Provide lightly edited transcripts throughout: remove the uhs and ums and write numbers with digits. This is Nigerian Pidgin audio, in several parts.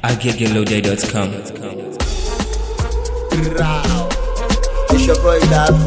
agegeloday.com. Wow. It's your boy Dafu.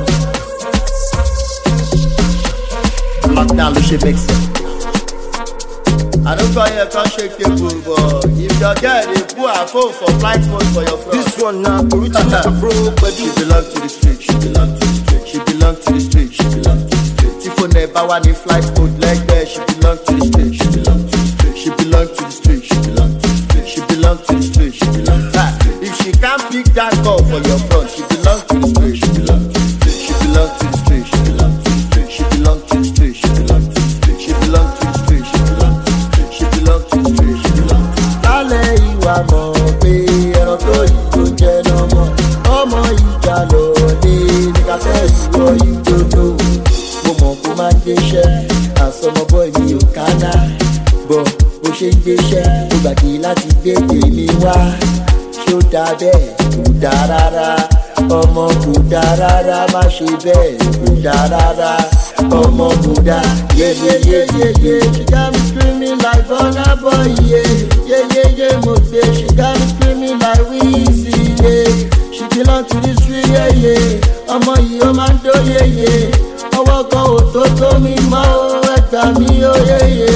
Lockdown, we should mix it. I don't call you, can't shake your boo, but if your girl, they put her phone for flight mode for your phone. This one now, original bro, but She belong to the street, she belong to the street, she belong to the street, she belong to the street. Tifo never want the flight mode like that, she belong to the street, she belong to the street, she belong to the street, she belong to the street, she belong to the street, she belong to the street. If she can't pick that call for your front, she belong to the street, she belong to the street, she belong to the street, she belong to the street, she belong to the street, she belong to the street, she belong to the street, she belong to the street, she belong to the street, she belong to the street. Lálẹ́ ìwà mọ̀ pé ẹran tó yìí tó jẹ́ nọ́mọ̀ ọmọ ìjà lọ́ọ́dẹ ní kàfẹ́ ìwọ ìdodo mo mọ̀ kó má gbéṣẹ́ àsọmọbọ mi ò kánná bọ̀ bó ṣe ń gbéṣẹ́ mo gbàgbé láti gbé tèmi wá ṣé ó dáa bẹ́ẹ̀ kò dáa rárá ọmọ kò dáa rárá má ṣe bẹ́ẹ̀ kò dáa rárá ọmọ kò dáa yeyeyeyeye she got me screaming like Burna Boy yeyeyeye mo gbé she got me screaming like Wheezy she belong to the street ọmọ yìí ó máa ń dó yeye ọwọ́ kan ò tó tó mi mọ́ ẹgbà mi ó yeye.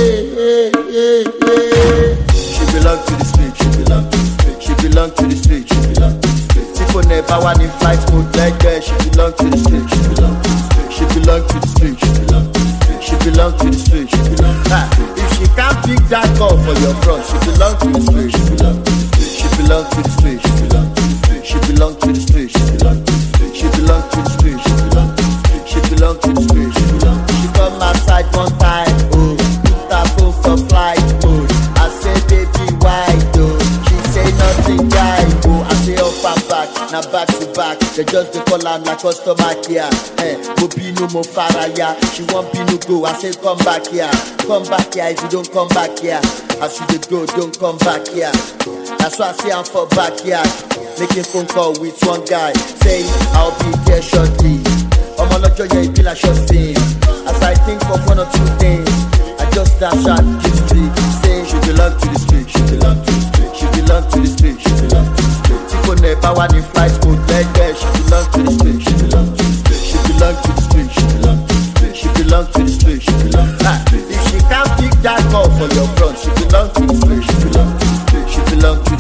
She belong to the street, she belong to the street, she belong to the street, she belong to the street. Tifo never want in flight mode like that, she belong to the street, she belong to the street, she belong to the street, she belong to the street, she belong to the street, she belong to the street. If she can't pick that call for your front, she belong to the street, she belong to the street, she belong to the street, she belong to the street, she belong to the street, she belong to the street, she belong to the street, she belong to the street, she belong to the street, she belong. She come outside one time, oh, put her phone for flight mode. I say baby why though? She say nothing right, oh. I say off and back, now back to back. They just dey call am like customer care. Mo binu mo faraya, she want binu go. I say come back here if you don't come back here. As you dey go, don't come back here. That's why I say I'm for backyard. Making phone call with one guy, saying I'll be there shortly. I'm on a joy, it be like short thing. As I think of one or two things, I just dash out the street, saying she belong to the street, she belong to the street, she belong to the street, she belong to the street. Tifo never want in flight mode like that, she belong to the street, she belong to the street, she belong to the street, she belong to the street, she belong to the street, she belong to the street. If she can't pick that call for your front, she belong to the street, she belong to the street, she belong to